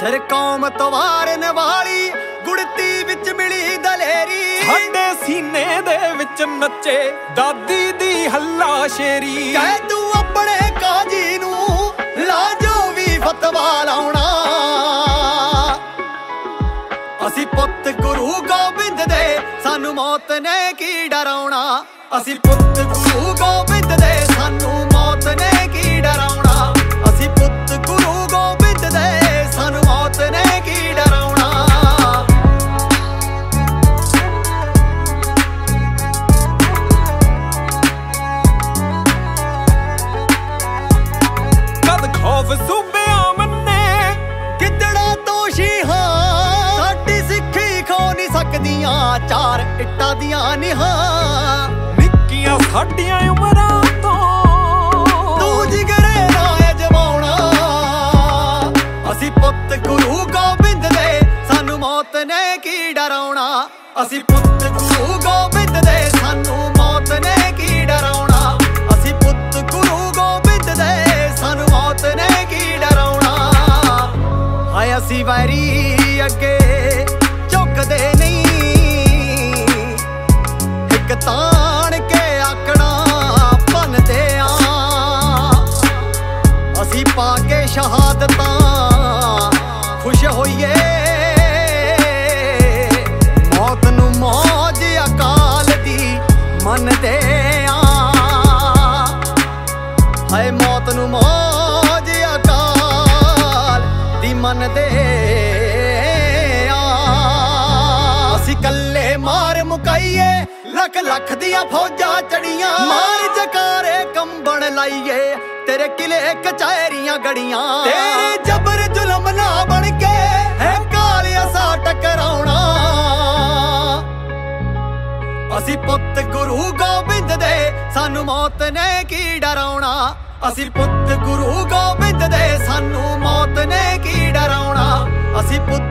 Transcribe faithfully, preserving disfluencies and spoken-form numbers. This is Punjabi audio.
ਸਿਰ ਕੌਮ ਤੋਂ ਵਾਰਨ ਵਾਲੀ ਗੁੜਤੀ ਵਿੱਚ ਮਿਲੀ ਦਲੇਰੀ। ਸਾਡੇ ਸੀਨੇ ਦੇ ਵਿੱਚ ਨੱਚੇ ਦਾਦੀ ਦੀ ਹੱਲਾ ਸ਼ੇਰੀ। ਕਹਿ ਤੂੰ ਆਪਣੇ ਕਾਜੀ ਨੂੰ ਲਾਜੋ ਵੀ ਫਤਵਾ ਲਾਉਣਾ। ਅਸੀਂ ਪੁੱਤ ਗੁਰੂ ਗੋਬਿੰਦ ਦੇ ਸਾਨੂੰ ਮੌਤ ਨੇ ਕੀ ਡਰਾਉਣਾ। ਅਸੀਂ ਪੁੱਤ ਗੁਰੂ ਗੋਬਿੰਦ ਦੇ ਸਾਨੂੰ ਮੌਤ ਨੇ ਕੀ ਡਰਾਉਣਾ। ਅਸੀਂ ਪੁੱਤ ਗੁਰੂ ਗੋਬਿੰਦ ਦੇ ਸਾਨੂੰ ਮੌਤ ਨੇ ਕੀ ਡਰਾਉਣਾ। ਕਦ ਖੌਫ ਸੂਬਿਆਂ ਮੰਨੇ ਗਿੱਦੜਾ ਤੋਂ ਸ਼ੀਹਾਂ ਸਾਡੀ ਸਿੱਖੀ ਖੋ ਨਹੀਂ ਸਕਦੀਆਂ ਚਾਰ ਇੱਟਾਂ ਦੀਆਂ ਨਿਹਾਂ। ਨਿੱਕੀਆਂ ਸਾਡੀਆਂ ਉਮਰਾਂ ਤੋਂ ਤੂੰ ਜਿਗਰੇ ਨਾ ਅਜਮਾਉਣਾ। ਅਸੀਂ ਪੁੱਤ ਗੁਰੂ ਗੋਬਿੰਦ ਦੇ ਸਾਨੂੰ ਮੌਤ ਨੇ ਕੀ ਡਰਾਉਣਾ। ਅਸੀਂ ਪੁੱਤ ਗੁਰੂ ਗੋਬਿੰਦ ਦੇ ਸਾਨੂੰ ਮੌਤ ਨੇ ਕੀ ਡਰਾਉਣਾ। ਅਸੀਂ ਪੁੱਤ ਗੁਰੂ ਗੋਬਿੰਦ ਦੇ ਸਾਨੂੰ ਮੌਤ ਨੇ ਕੀ ਡਰਾਉਣਾ। ਹਾਏ ਅਸੀਂ ਵੈਰੀ ਅੱਗੇ ਝੁਕਦੇ ਨਹੀਂ ਇੱਕ ਤਾਣ ਕੇ ਆਕੜਾਂ ਭੰਨਦੇ ਆਂ। ਅਸੀਂ ਪਾ ਕੇ ਸ਼ਹਾਦਤਾਂ ਖੁਸ਼ ਹੋਈਏ ਮੌਤ ਨੂੰ ਮੌਜ ਅਕਾਲ ਦੀ ਮੰਨਦੇ ਆਂ। ਹਾਏ ਮੌਤ ਨੂੰ ਮੌਜ ਅਕਾਲ ਦੀ ਮੰਨਦੇ ਆਂ। ਅਸੀਂ ਕੱਲੇ ਮਾਰ ਮੁਕਾਈਏ ਲੱਖ ਲੱਖ ਦੀਆਂ ਫੌਜਾਂ ਚੜੀਆਂ। ਮਾਰ ਜਕਾਰੇ ਕੰਬਣ ਲਾਈਏ ਤੇਰੇ ਕਿਲੇ ਕਚਹਿਰੀਆਂ ਗੜੀਆਂ। ਤੇਰੇ ਜਬਰ ਜ਼ੁਲਮ ਨਾ ਬਣ ਕੇ ਹੈ ਕਾਲਿਆ ਸਾ ਟਕਰਾਉਣਾ। ਅਸੀਂ ਪੁੱਤ ਗੁਰੂ ਗੋਬਿੰਦ ਦੇ ਸਾਨੂੰ ਮੌਤ ਨੇ ਕੀ ਡਰਾਉਣਾ। ਅਸੀਂ ਪੁੱਤ ਗੁਰੂ ਗੋਬਿੰਦ ਦੇ ਸਾਨੂੰ ਮੌਤ ਨੇ ਕੀ ਡਰਾਉਣਾ। ਅਸੀਂ ਪੁੱਤ